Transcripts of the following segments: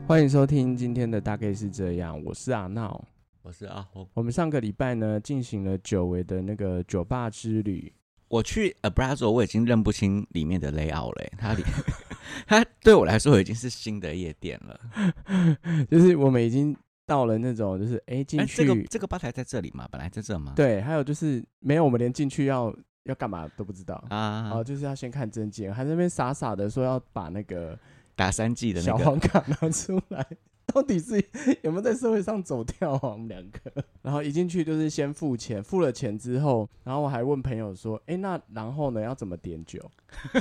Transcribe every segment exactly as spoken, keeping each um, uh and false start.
欢迎收听今天的大概是这样，我是阿闹， 我是阿红。 我们上个礼拜呢进行了久违的那个酒吧之旅。 我去 Abrazo 我已经认不清里面的 layout 了，它里它对我来说已经是新的夜店了， 就是我们已经到了那种就是哎进去、欸、 这个这个吧台在这里吗？本来在这吗？ 对，还有就是没有，我们连进去要要干嘛都不知道啊， 哦，就是要先看证件，还在那边傻傻的说要把那个打三剂的那个小黄卡拿出来。到底是有没有在社会上走跳啊？我们两个，然后一进去就是先付钱，付了钱之后，然后我还问朋友说：“哎、欸，那然后呢？要怎么点酒？”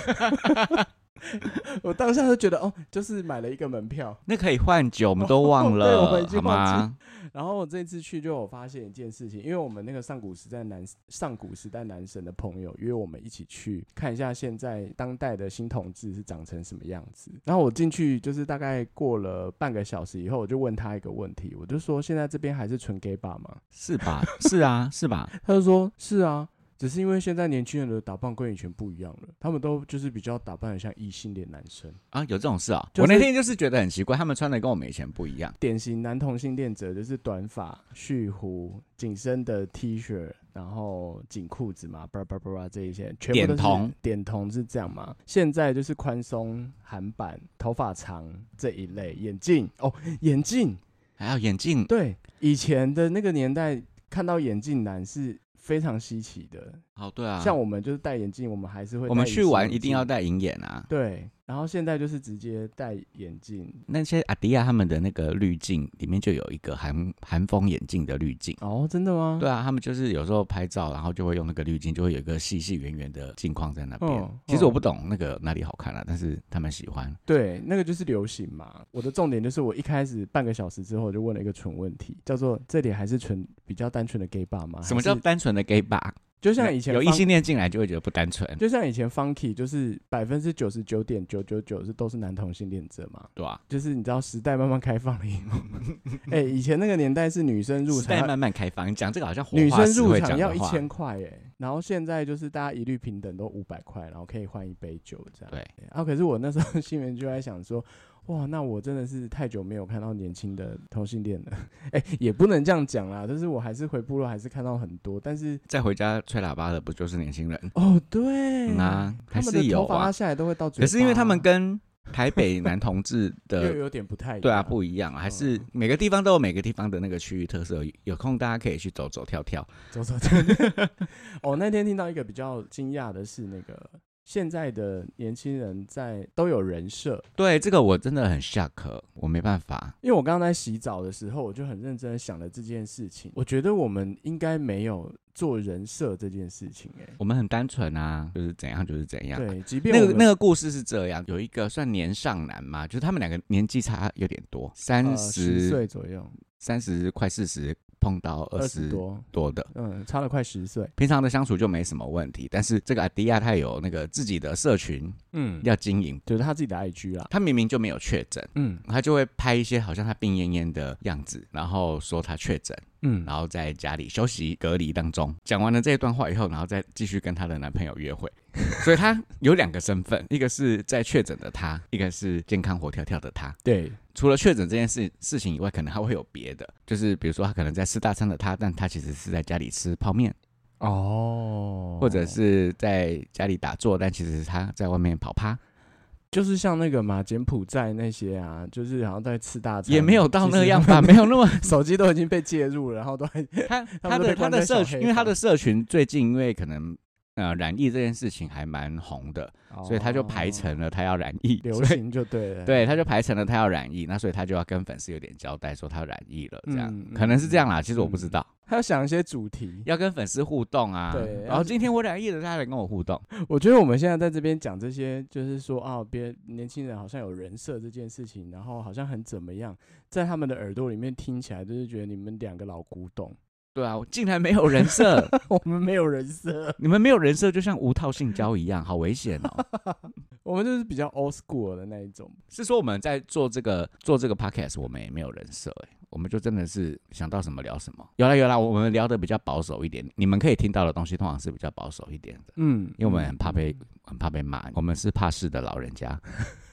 我当下就觉得哦，就是买了一个门票， 那可以换酒，我们都忘了， 哦、对，我们已经忘记好吗？ 然后我这次去就有发现一件事情，因为我们那个上古时代男上古时代男神的朋友约我们一起去看一下现在当代的新同志是长成什么样子。然后我进去就是大概过了半个小时以后，我就问他一个问题，我就说现在这边还是纯 gay bar 吗？ 是吧？是啊，是吧？ 他就说是啊。只是因为现在年轻人的打扮跟以前不一样了，他们都就是比较打扮得像异性恋男生啊，有这种事啊、 就是？ 我那天就是觉得很奇怪，他们穿的跟我们以前不一样。 典型男同性恋者就是短发、蓄胡、紧身的 T 恤，然后紧裤子嘛，叭叭叭叭这一些，全部都是点同， 点同是这样嘛？现在就是宽松、韩版、头发长这一类，眼镜哦，眼镜还有眼镜， 对，以前的那个年代看到眼镜男是非常稀奇的。 哦，对啊， 像我们就是戴眼镜，我们还是会戴， 我们去玩一定要戴银眼啊。 对，然后现在就是直接戴眼镜。 那些阿迪亚他们的那个滤镜里面就有一个韩韩风眼镜的滤镜。 哦，真的吗？ 对啊，他们就是有时候拍照，然后就会用那个滤镜，就会有一个细细圆圆的镜框在那边。 哦、 其实我不懂那个哪里好看啊，但是他们喜欢。 对，那个就是流行嘛。我的重点就是我一开始半个小时之后就问了一个蠢问题，叫做这里还是纯比较单纯的 gay bar 吗？ 什么叫单纯的 gay bar？ 就像以前有异性恋进来就会觉得不单纯， 就像以前 Funky 就是百分之九十九点九九九是都是男同性恋者嘛， 对啊， 就是你知道时代慢慢开放了以后，哎、欸，以前那个年代是女生入场， 时代慢慢开放，你讲这个好像活女化生入石会讲的话场要一千块哎，然后现在就是大家一律平等都五百块，然后可以换一杯酒这样。 对， 啊，可是我那时候心里面就在想说。哇，那我真的是太久没有看到年轻的同性恋了，哎、欸，也不能这样讲啦，但是我还是回部落还是看到很多，但是再回家吹喇叭的不就是年轻人？ 哦，对， 嗯啊，还是有啊， 他们的头发拉下来都会到嘴巴， 可是因为他们跟台北男同志的又有点不太一样， 对啊，不一样啊，还是每个地方都有每个地方的那个区域特色，有空大家可以去走走跳跳， 走走跳跳。哦，那天听到一个比较惊讶的是那个。现在的年轻人在都有人设， 对这个我真的很 shock， 我没办法， 因为我刚刚在洗澡的时候，我就很认真的想了这件事情。我觉得我们应该没有做人设这件事情、欸，哎， 我们很单纯啊，就是怎样就是怎样。 对，即便那个那个故事是这样，有一个算年上男嘛，就是他们两个年纪差有点多，三十岁左右， 三十快四十。碰到二十多多的， 嗯，差了快十岁。 平常的相处就没什么问题，但是这个阿迪亚他有那个自己的社群，嗯，要经营， 就是他自己的 I G 啦。 他明明就没有确诊， 嗯， 他就会拍一些好像他病恹恹的样子，然后说他确诊，嗯，然后在家里休息隔离当中，讲完了这一段话以后，然后再继续跟他的男朋友约会。所以他有两个身份，一个是在确诊的他，一个是健康活跳跳的他。 对， 除了确诊这件事事情以外，可能还会有别的，就是比如说他可能在吃大餐的他，但他其实是在家里吃泡面哦，或者是在家里打坐，但其实他在外面跑趴。 就是像那个嘛，柬埔寨那些啊，就是好像在吃大餐， 也没有到那样吧，没有那么手机都已经被介入了，然后都还他他的他的社群，因为他的社群最近因为可能。呃，染疫这件事情还蛮红的，哦、所以他就排成了他要染疫， 流行就对了。 对，他就排成了他要染疫，那所以他就要跟粉丝有点交代，说他染疫了，这样、 嗯、 可能是这样啦。其实我不知道， 他要想一些主题， 要跟粉丝互动啊。对，然后今天我染疫了，他来跟我互动。 我觉得我们现在在这边讲这些，就是说啊，别年轻人好像有人设这件事情，然后好像很怎么样，在他们的耳朵里面听起来，就是觉得你们两个老古董。 对啊，竟然没有人设， 我们没有人设， 你们没有人设，就像无套性交一样，好危险哦。 我们就是比较 old school 的那一种。 是说我们在做这个做这个 podcast， 我们也没有人设哎，我们就真的是想到什么聊什么。有啦有啦，我们聊的比较保守一点，你们可以听到的东西通常是比较保守一点的。嗯，因为我们很怕被很怕被骂，我们是怕事的老人家。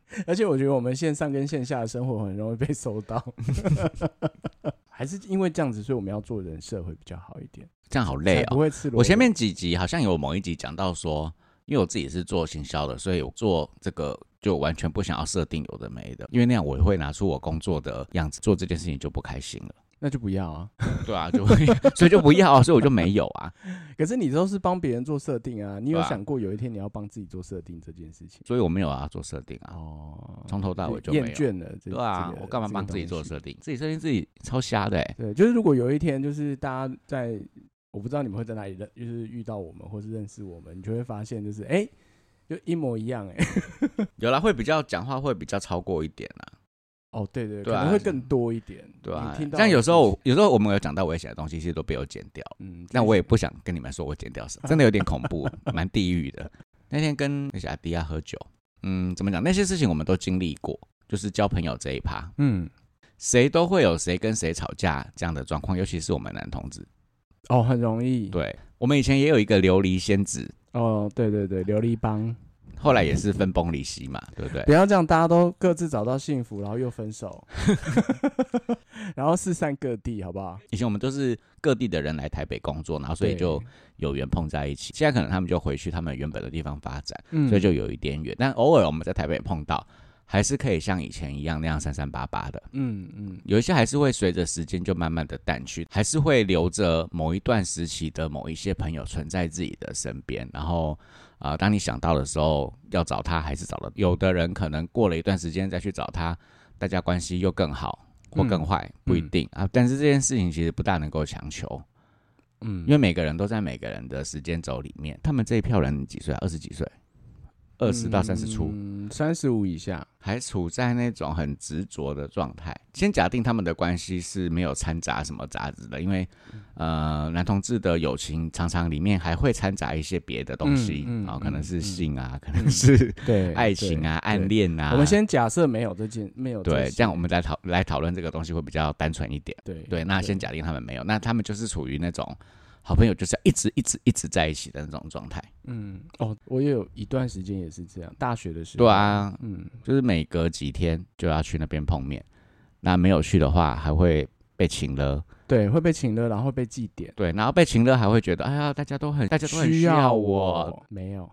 而且我觉得我们线上跟线下的生活很容易被搜到，还是因为这样子，所以我们要做人设会比较好一点。 这样好累哦， 不会吃萝卜。 我前面几集好像有某一集讲到说，因为我自己是做行销的，所以我做这个就完全不想要设定有的没的，因为那样我会拿出我工作的样子，做这件事情就不开心了。 那就不要啊。 对啊，就所以就不要啊，所以我就没有啊。 可是你都是帮别人做设定啊，你有想过有一天你要帮自己做设定这件事情？ 所以我没有要做设定啊。哦，从头到尾就没有厌倦了。 对啊，我干嘛帮自己做设定？自己设定自己超瞎的哎、欸。 对，就是如果有一天就是大家在，我不知道你们会在哪里认，就是遇到我们或是认识我们，你就会发现就是哎、欸，就一模一样哎、欸。 有啦，会比较讲话会比较超过一点啦。 哦，对 对, 对、啊， 可能会更多一点， 对啊。 听到像有时候，有时候我们有讲到危险的东西，其实都被我剪掉。嗯，但我也不想跟你们说我剪掉什么，真的有点恐怖，蛮地狱的。那天跟那些阿迪亚喝酒，嗯，怎么讲？那些事情我们都经历过，就是交朋友这一趴，嗯，谁都会有谁跟谁吵架这样的状况，尤其是我们男同志。 哦，很容易。 对，我们以前也有一个琉璃仙子。 哦，对对对，琉璃帮。 后来也是分崩离析嘛，对不对？ 不要这样，大家都各自找到幸福，然后又分手，然后四散各地，好不好？ 以前我们都是各地的人来台北工作，然后所以就有缘碰在一起。现在可能他们就回去他们原本的地方发展，嗯、所以就有一点远。但偶尔我们在台北碰到，还是可以像以前一样那样三三八八的。嗯嗯，有一些还是会随着时间就慢慢的淡去，还是会留着某一段时期的某一些朋友存在自己的身边，然后。啊、呃，当你想到的时候，要找他还是找得。有的人可能过了一段时间再去找他，大家关系又更好或更坏、嗯，不一定、嗯、啊。但是这件事情其实不大能够强求，嗯，因为每个人都在每个人的时间轴里面。他们这一票人几岁啊？二十几岁，二十到三十出， 嗯，三十五以下， 还处在那种很执着的状态。先假定他们的关系是没有掺杂什么杂质的，因为呃，男同志的友情常常里面还会掺杂一些别的东西，嗯嗯哦、可能是性啊，嗯、可能是对爱情啊、暗恋啊。 我们先假设没有这件，没有这对，这样我们来讨来讨论这个东西会比较单纯一点。 对对，那先假定他们没有，那他们就是处于那种。好朋友就是要一直一直一直在一起的那种状态。 嗯，哦，我也有一段时间也是这样，大学的时候。 对啊，嗯，就是每隔几天就要去那边碰面，那没有去的话还会被请了。 对，会被请了，然后会被记点。 对，然后被请了还会觉得，哎呀，大家都很，大家都很需要我。 没有，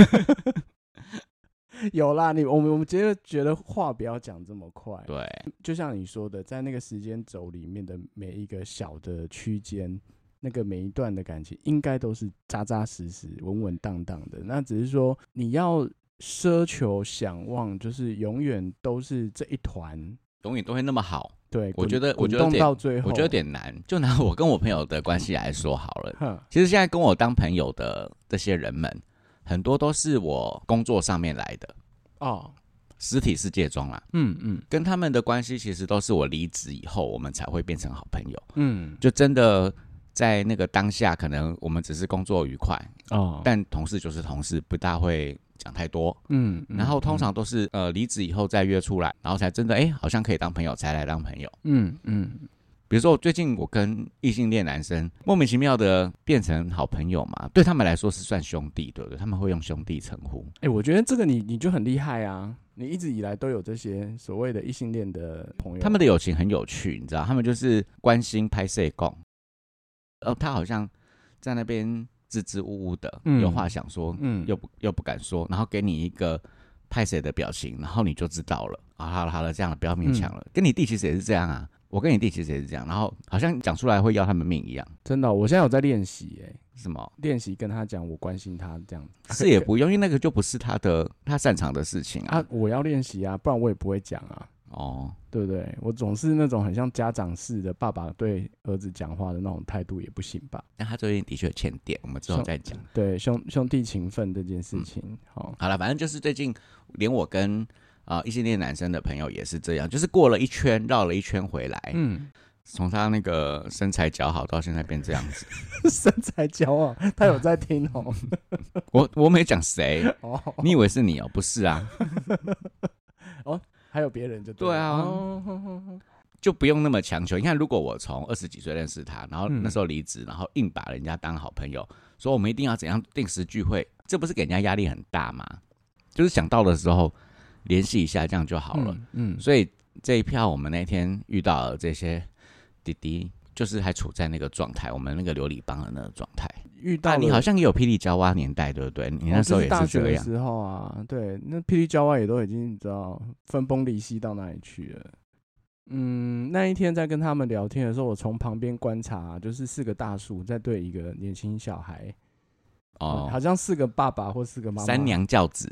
有啦，你我们我们觉得觉得话不要讲这么快。 对， 就像你说的，在那个时间轴里面的每一个小的区间。那个每一段的感情应该都是扎扎实实、稳稳当当的。那只是说你要奢求、想望，就是永远都是这一团， 永远都会那么好。 对， 我觉得，我觉得到最后， 我觉得有点难。就拿我跟我朋友的关系来说好了，其实现在跟我当朋友的这些人们，很多都是我工作上面来的哦。实体世界中啦，嗯嗯，跟他们的关系其实都是我离职以后，我们才会变成好朋友。嗯，就真的。在那个当下，可能我们只是工作愉快哦，但同事就是同事，不大会讲太多。嗯，然后通常都是、嗯、呃离职以后再约出来，然后才真的哎，好像可以当朋友，才来当朋友。嗯嗯，比如说我最近我跟异性恋男生莫名其妙的变成好朋友嘛，对他们来说是算兄弟，对不对？他们会用兄弟称呼。 哎，我觉得这个你你就很厉害啊。你一直以来都有这些所谓的异性恋的朋友， 他们的友情很有趣，你知道，他们就是关心拍摄共。呃，他好像在那边支支吾吾的、嗯，有话想说，嗯，又不又不敢说，然后给你一个拍谁的表情，然后你就知道了啊，好了好了，这样了，不要勉强了、嗯。跟你弟其实也是这样啊，我跟你弟其实也是这样，然后好像讲出来会要他们命一样。 真的、哦，我现在有在练习，哎， 什么？ 练习跟他讲我关心他这样， 是也不用，因为那个就不是他的他擅长的事情啊。 啊，我要练习啊，不然我也不会讲啊。哦，对不对？我总是那种很像家长式的爸爸对儿子讲话的那种态度也不行吧？ 但他最近的确欠点，我们之后再讲。 对，兄兄弟情分这件事情，嗯、好， 好了，反正就是最近连我跟啊、呃、异性恋男生的朋友也是这样，就是过了一圈，绕了一圈回来，嗯，从他那个身材姣好到现在变这样子， 身材姣好，他有在听哦。 我我没讲谁，哦，你以为是你哦？不是啊， 哦。还有别人就 对, 对啊、哦，就不用那么强求。你看，如果我从二十几岁认识他，然后那时候离职，然后硬把人家当好朋友，说我们一定要怎样定时聚会，这不是给人家压力很大吗？就是想到的时候， 联系一下，这样就好了。嗯，嗯所以这一票我们那天遇到了这些弟弟，就是还处在那个状态，我们那个流理帮的那个状态。遇到、啊、你好像也有霹雳娇娃年代，对不对？你那时候也是这样。 哦就是、大学的时候啊，对，那霹雳娇娃也都已经你知道分崩离析到哪里去了。嗯，那一天在跟他们聊天的时候，我从旁边观察，就是四个大叔在对一个年轻小孩，哦，好像四个爸爸或四个妈妈， 三娘教子。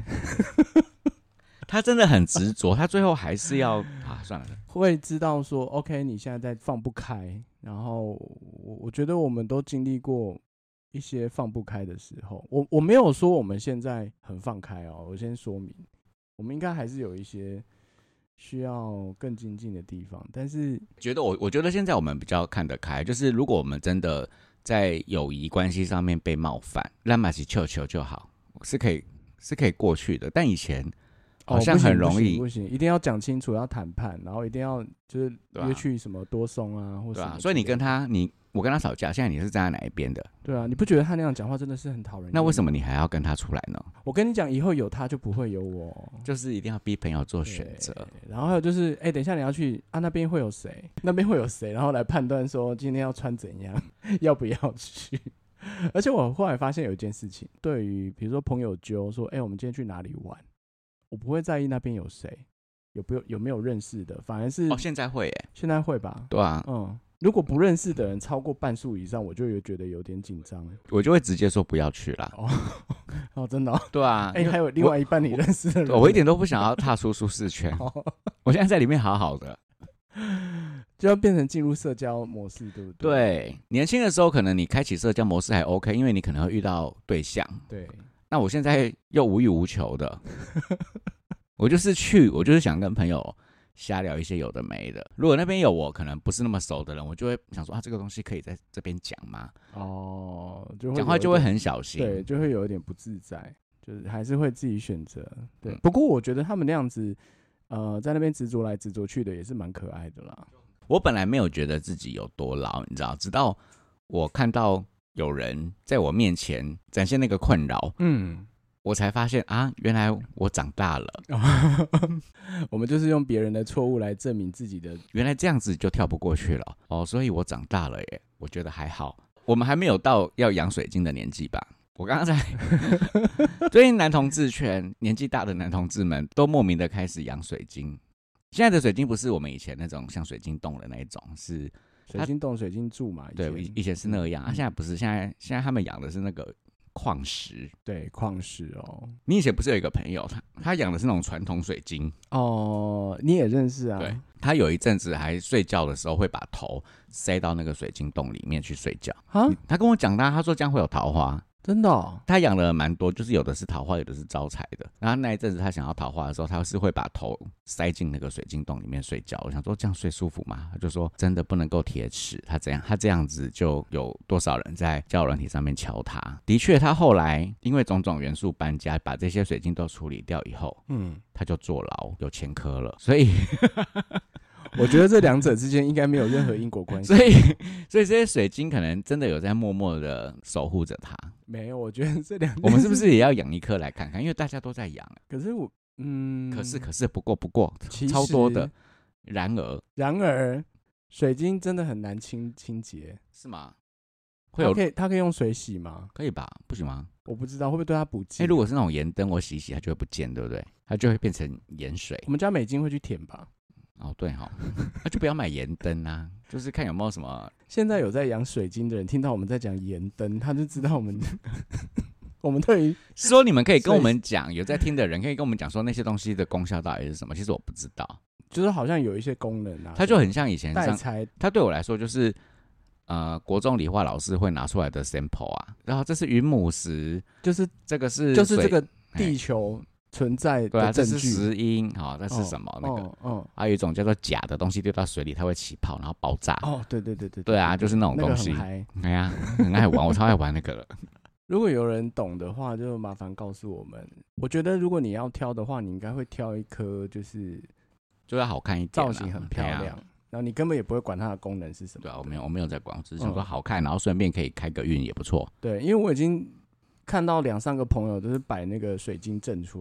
他真的很执着，他最后还是要啊，算了， 会知道说 ，OK， 你现在在放不开，然后我我觉得我们都经历过一些放不开的时候。我我没有说我们现在很放开哦，我先说明，我们应该还是有一些需要更精进的地方。但是觉得我我觉得现在我们比较看得开，就是如果我们真的在友谊关系上面被冒犯，让马起球球就好，是可以是可以过去的。但以前好像很容易， 哦、不, 行不, 行不行，一定要讲清楚，要谈判，然后一定要就是约去什么多松啊，或者对啊。所以你跟他，你我跟他吵架，现在你是站在哪一边的？ 对啊，你不觉得他那样讲话真的是很讨人厌？ 那为什么你还要跟他出来呢？ 我跟你讲，以后有他就不会有我， 就是一定要逼朋友做选择。 然后还有就是，哎、欸，等一下你要去啊，那边会有谁？那边会有谁？然后来判断说今天要穿怎样，要不要去？而且我后来发现有一件事情，对于比如说朋友揪说，哎、欸，我们今天去哪里玩？我不会在意那边有谁，有不有有没有认识的，反而是哦，现在会耶， 现在会吧？ 对啊， 嗯，如果不认识的人超过半数以上，我就有觉得有点紧张， 我就会直接说不要去啦。 哦，哦真的、哦？ 对啊， 哎、欸，还有另外一半你认识的人， 我, 我一点都不想要踏出舒适圈，我现在在里面好好的， 就要变成进入社交模式，对不对？ 对，年轻的时候可能你开启社交模式还 OK， 因为你可能会遇到对象， 对。 那我现在又无欲无求的，我就是去，我就是想跟朋友瞎聊一些有的没的。如果那边有我可能不是那么熟的人，我就会想说啊，这个东西可以在这边讲吗？ 哦，就讲话就会很小心， 对，就会有一点不自在，就是还是会自己选择。对、嗯，不过我觉得他们那样子，呃，在那边执着来执着去的也是蛮可爱的啦。 我本来没有觉得自己有多老，你知道，直到我看到有人在我面前展现那个困扰，嗯，我才发现啊，原来我长大了。 我们就是用别人的错误来证明自己的， 原来这样子就跳不过去了哦，所以我长大了耶。我觉得还好，我们还没有到要养水晶的年纪吧。我刚刚在最近男同志圈年纪大的男同志们都莫名的开始养水晶。现在的水晶不是我们以前那种像水晶洞的那一种，是水晶洞、水晶柱嘛？ 对，以前是那样、嗯、啊，现在不是，现在现在他们养的是那个矿石， 对，矿石哦。 你以前不是有一个朋友，他他养的是那种传统水晶哦，你也认识啊？ 对，他有一阵子还睡觉的时候会把头塞到那个水晶洞里面去睡觉啊。他跟我讲的，他说这样会有桃花。 真的、哦， 他养了蛮多，就是有的是桃花，有的是招财的。然后那一阵子他想要桃花的时候，他是会把头塞进那个水晶洞里面睡觉。我想说这样睡舒服吗？他就说真的不能够铁齿，他这样他这样子就有多少人在交友软体上面敲他。的确，他后来因为种种元素搬家，把这些水晶都处理掉以后，嗯，他就坐牢，有前科了。所以。 我觉得这两者之间应该没有任何因果关系， 所以，所以这些水晶可能真的有在默默的守护着它。 没有，我觉得这两， 我们是不是也要养一颗来看看？因为大家都在养。 可是我，嗯， 可是可是不过不过，超多的。然而， 然而，水晶真的很难清清洁， 是吗？会有它可以，它可以用水洗吗？ 可以吧？不行吗？ 我不知道会不会对它补净。 哎、欸，如果是那种盐灯，我洗一洗它就会不见，对不对？它就会变成盐水。 我们家美晶会去舔吧？ 哦，对哈、哦，那就不要买盐灯啊，就是看有没有什么。 现在有在养水晶的人听到我们在讲盐灯，他就知道我们我们对于是说你们可以跟我们讲，有在听的人可以跟我们讲说那些东西的功效到底是什么。其实我不知道， 就是好像有一些功能啊， 它就很像以前代材， 它对我来说就是呃国中理化老师会拿出来的 sample 啊，然后这是云母石， 就是这个是就是这个地球。存在的证据， 对啊，这是石英，好、哦，这是什么？哦、那个，嗯、哦，还有一种叫做钾的东西，丢到水里它会起泡，然后爆炸。 哦，对对对对， 对啊，就是那种东西。 那个、很嗨， 哎呀，很爱玩，我超爱玩那个了。 如果有人懂的话，就麻烦告诉我们。我觉得如果你要挑的话，你应该会挑一颗就是就要好看一点、啊， 造型很漂亮，啊、然后你根本也不会管它的功能是什么。 对啊，我没有，我没有在管，我只是想说好看，嗯、然后顺便可以开个运也不错。 对，因为我已经看到两三个朋友都是摆那个水晶阵出来了。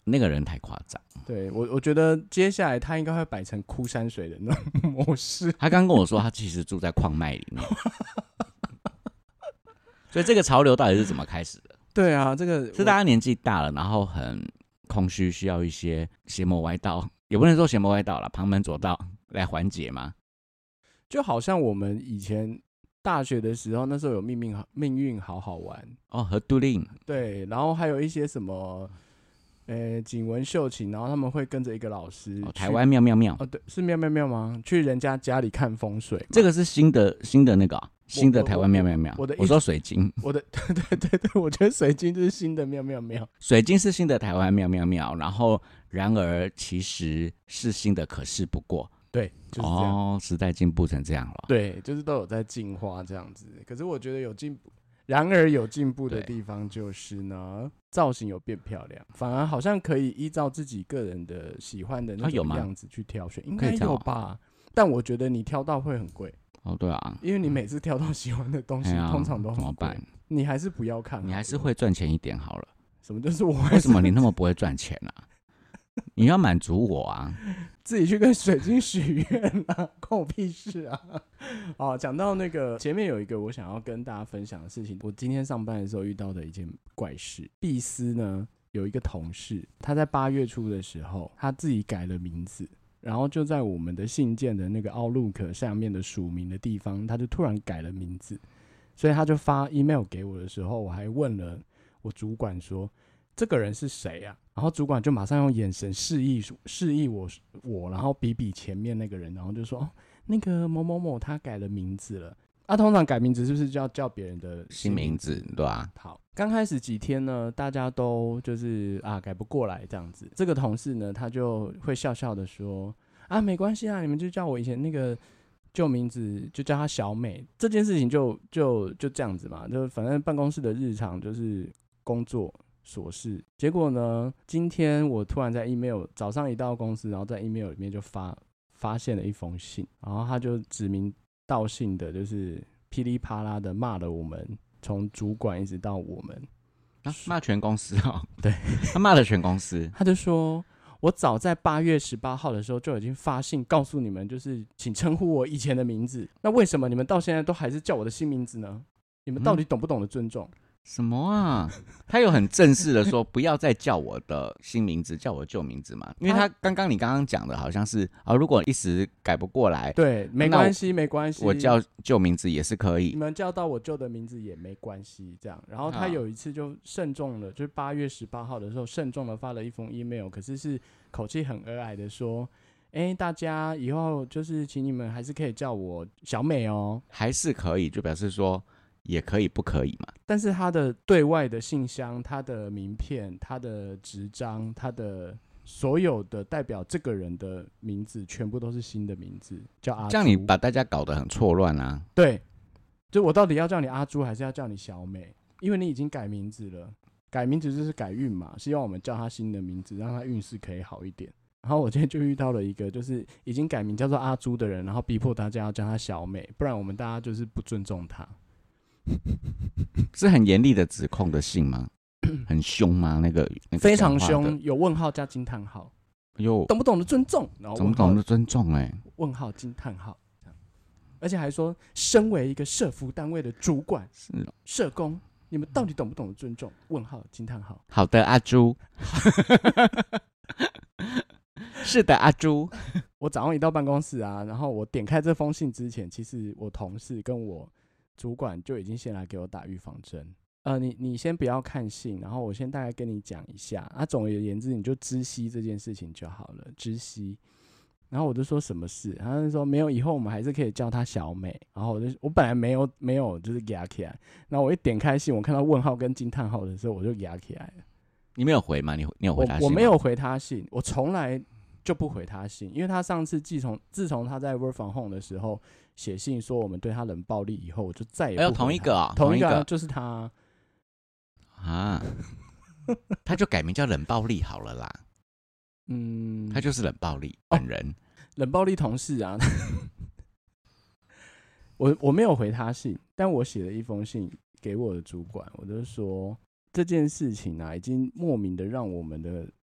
那个人太夸张。 对，我我觉得接下来他应该会摆成枯山水的那种模式。 他刚跟我说，他其实住在矿脉里面，所以这个潮流到底是怎么开始的？ 对啊，这个是大家年纪大了，然后很空虚，需要一些邪魔歪道，也不能说邪魔歪道啦，旁门左道来缓解吗？ 就好像我们以前大学的时候，那时候有命运好命运好好玩哦，和杜令对，然后还有一些什么。呃，景文秀琴，然后他们会跟着一个老师、 哦，台湾妙妙妙哦，对，是妙妙妙吗？去人家家里看风水， 这个是新的新的那个、啊、新的台湾妙妙妙。 我的我说水晶， 我的对对对对，我觉得水晶就是新的妙妙妙， 水晶是新的台湾妙妙妙，然后然而其实是新的，可是不过。 对，就是这样。 哦，时代进步成这样了。 对，就是都有在进化这样子。可是我觉得有进步。然而有进步的地方就是呢，造型有变漂亮，反而好像可以依照自己个人的喜欢的那种样子去挑选，应该有吧？但我觉得你挑到会很贵哦，对啊， 因为你每次挑到喜欢的东西，通常都很贵， 怎么办？ 你还是不要看， 你还是会赚钱一点好了。 什么就是我？ 为什么你那么不会赚钱啊？你要满足我啊！ 自己去跟水晶许愿啊，关我屁事啊！哦，讲到那个前面有一个我想要跟大家分享的事情，我今天上班的时候遇到的一件怪事。碧斯呢有一个同事，他在八月初的时候，他自己改了名字，然后就在我们的信件的那个 Outlook 下面的署名的地方，他就突然改了名字，所以他就发 email 给我的时候，我还问了我主管说。这个人是谁啊？然后主管就马上用眼神示意示意我我，然后比比前面那个人，然后就说哦，那个某某某他改了名字了。啊，通常改名字是不是就要叫别人的新名字，对吧、啊？ 好，刚开始几天呢，大家都就是啊改不过来这样子。这个同事呢，他就会笑笑的说啊，没关系啊，你们就叫我以前那个旧名字，就叫他小美。这件事情就就就这样子嘛，就反正办公室的日常就是工作。琐事，结果呢？今天我突然在 email 早上一到公司，然后在 email 里面就发发现了一封信，然后他就指名道姓的，就是噼里啪啦的骂了我们，从主管一直到我们， 啊、骂全公司哦。 对， 他骂了全公司。 他就说，我早在八月十八号的时候就已经发信告诉你们，就是请称呼我以前的名字。那为什么你们到现在都还是叫我的新名字呢？你们到底懂不懂得尊重？嗯什么啊？他有很正式的说不要再叫我的新名字，叫我旧名字嘛？因为他刚刚你刚刚讲的好像是啊，如果一时改不过来， 对，没关系，没关系， 我叫旧名字也是可以。 你们叫到我旧的名字也没关系，这样。然后他有一次就慎重了，就是八月十八号的时候慎重的发了一封 email， 可是是口气很和蔼的说，哎，大家以后就是请你们还是可以叫我小美哦， 还是可以，就表示说。也可以不可以嘛？ 但是他的对外的信箱、他的名片、他的执章、他的所有的代表这个人的名字，全部都是新的名字，叫阿朱。 这样你把大家搞得很错乱啊！ 对，就我到底要叫你阿朱，还是要叫你小美？因为你已经改名字了，改名字就是改运嘛，希望我们叫他新的名字，让他运势可以好一点。然后我今天就遇到了一个就是已经改名叫做阿朱的人，然后逼迫大家要叫他小美，不然我们大家就是不尊重他。 是很严厉的指控的信吗？很凶吗？那个、那个、 非常凶，有问号加惊叹号， 有懂不懂得尊重？然后懂不懂得尊重、欸？哎， 问号惊叹号，而且还说，身为一个社服单位的主管， 是社工，你们到底懂不懂得尊重？问号惊叹号。 好的，阿朱。是的，阿朱。 我早上一到办公室啊，然后我点开这封信之前，其实我同事跟我主管就已经先来给我打预防针。呃，你你先不要看信，然后我先大概跟你讲一下。啊，总而言之，你就知悉这件事情就好了，知悉。然后我就说什么事，他就说没有，以后我们还是可以叫她小美。然后我就我本来没有没有就是给她起来，然后我一点开信，我看到问号跟惊叹号的时候，我就给她起来了。 你没有回吗？你你有回他信吗？ 我我没有回他信，我从来就不回他信，因为他上次自从自从他在 work from home 的时候写信说我们对他冷暴力以后，我就再也不回他。 哎呦，同一个啊、哦， 同一个、啊、 同一个就是他啊，他就改名叫冷暴力好了啦。嗯，他就是冷暴力本人，哦、 冷暴力同事啊。我我没有回他信，但我写了一封信给我的主管，我就说这件事情啊，已经莫名的让我们的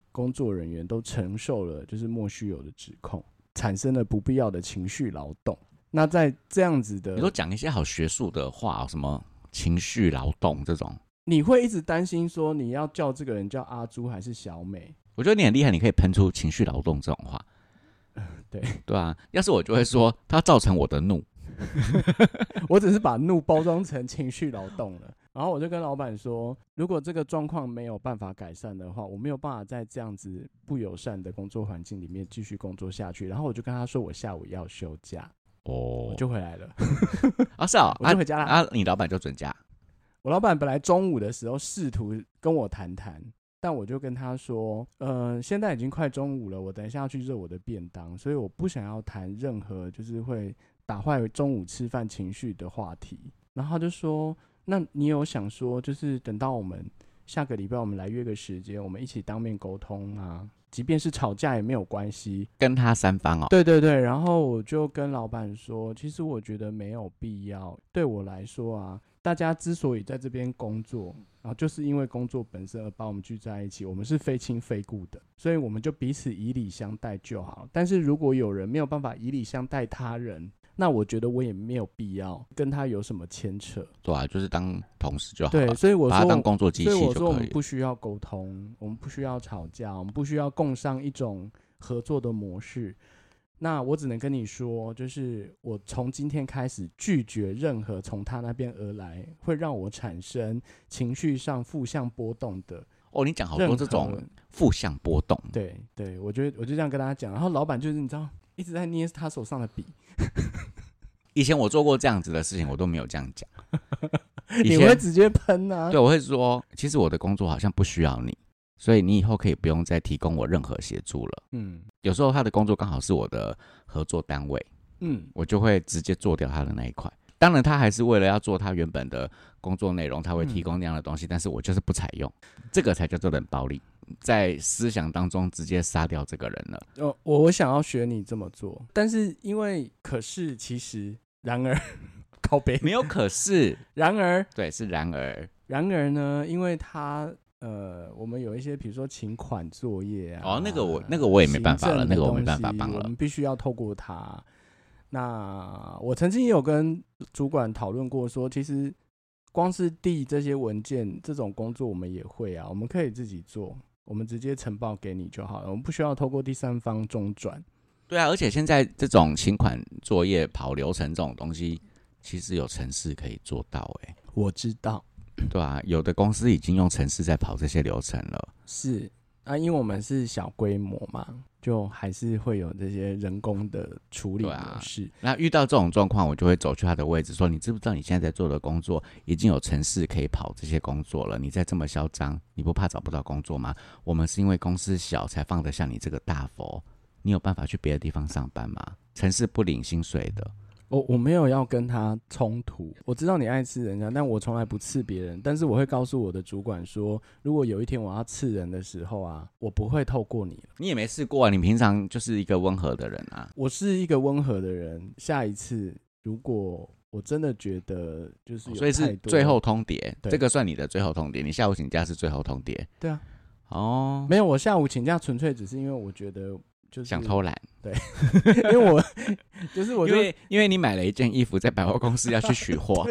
工作人员都承受了就是莫须有的指控，产生了不必要的情绪劳动。那在这样子的， 你都讲一些好学术的话，什么情绪劳动这种， 你会一直担心说你要叫这个人叫阿朱还是小美？ 我觉得你很厉害，你可以喷出情绪劳动这种话。 对对啊，要是我就会说他造成我的怒。 我只是把怒包装成情绪劳动了，然后我就跟老板说，如果这个状况没有办法改善的话，我没有办法在这样子不友善的工作环境里面继续工作下去。然后我就跟他说，我下午要休假，哦，我就回来了。 啊，是啊， 我就回家了。 啊，你老板就准假？ 我老板本来中午的时候试图跟我谈谈。但我就跟他说，呃，现在已经快中午了，我等一下要去热我的便当，所以我不想要谈任何就是会打坏中午吃饭情绪的话题。然后他就说，那你有想说，就是等到我们下个礼拜我们来约个时间，我们一起当面沟通吗？即便是吵架也没有关系。 跟他三方哦。 对对对，然后我就跟老板说，其实我觉得没有必要。对我来说啊，大家之所以在这边工作，然后就是因为工作本身而把我们聚在一起，我们是非亲非故的，所以我们就彼此以礼相待就好。但是如果有人没有办法以礼相待他人，那我觉得我也没有必要跟他有什么牵扯。 对啊，就是当同事就好了。 对，所以我说把他当工作机器就可以。 所以我说我们不需要沟通，我们不需要吵架，我们不需要共商一种合作的模式。那我只能跟你说，就是我从今天开始拒绝任何从他那边而来会让我产生情绪上负向波动的。 哦，你讲好多这种负向波动。 对对，我觉得我就这样跟他讲，然后老板就是你知道一直在捏他手上的笔。 以前我做过这样子的事情，我都没有这样讲。 你会直接喷啊？ 对，我会说，其实我的工作好像不需要你。所以你以后可以不用再提供我任何协助了。嗯，有时候他的工作刚好是我的合作单位，嗯，我就会直接做掉他的那一块。当然，他还是为了要做他原本的工作内容，他会提供那样的东西，嗯、但是我就是不采用，这个才叫做冷暴力，在思想当中直接杀掉这个人了。 哦，我想要学你这么做，但是因为可是其实然而靠北没有可是， 然而对是然而然而呢，因为他。呃，我们有一些比如说请款作业啊， 哦，那个我那个我也没办法了，那个我没办法帮了， 我们必须要透过他。那我曾经也有跟主管讨论过说，其实光是递这些文件这种工作我们也会啊，我们可以自己做，我们直接呈报给你就好了，我们不需要透过第三方中转。 对啊，而且现在这种请款作业跑流程这种东西，其实有程式可以做到哎、欸。 我知道。 对啊，有的公司已经用程式在跑这些流程了。 是啊，因为我们是小规模嘛，就还是会有这些人工的处理模式。 啊、那遇到这种状况，我就会走去他的位置说：“你知不知道你现在在做的工作已经有程式可以跑这些工作了？你再这么嚣张，你不怕找不到工作吗？我们是因为公司小才放得下你这个大佛，你有办法去别的地方上班吗？程式不领薪水的。” 我我没有要跟他冲突，我知道你爱刺人家，但我从来不刺别人。但是我会告诉我的主管说，如果有一天我要刺人的时候啊，我不会透过你了。 你也没试过啊，你平常就是一个温和的人啊。 我是一个温和的人，下一次如果我真的觉得就是有太多、哦、 所以是最后通牒，这个算你的最后通牒。你下午请假是最后通牒。 对啊。 哦， 没有，我下午请假纯粹只是因为我觉得。就是、 想偷懒， 对，因为我就是我就因为因为你买了一件衣服，在百货公司要去取货，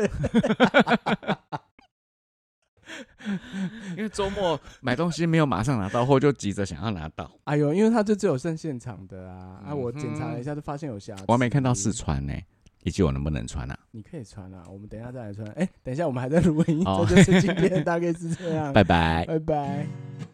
因为周末买东西没有马上拿到货，就急着想要拿到。 哎呦，因为他就只有剩现场的啊，啊，我检查了一下，就发现有瑕疵。 我还没看到试穿呢、欸，以及我能不能穿啊？ 你可以穿啊，我们等一下再来穿。哎、欸，等一下我们还在录音，哦、这就是今天大概是这样。 拜拜， 拜拜。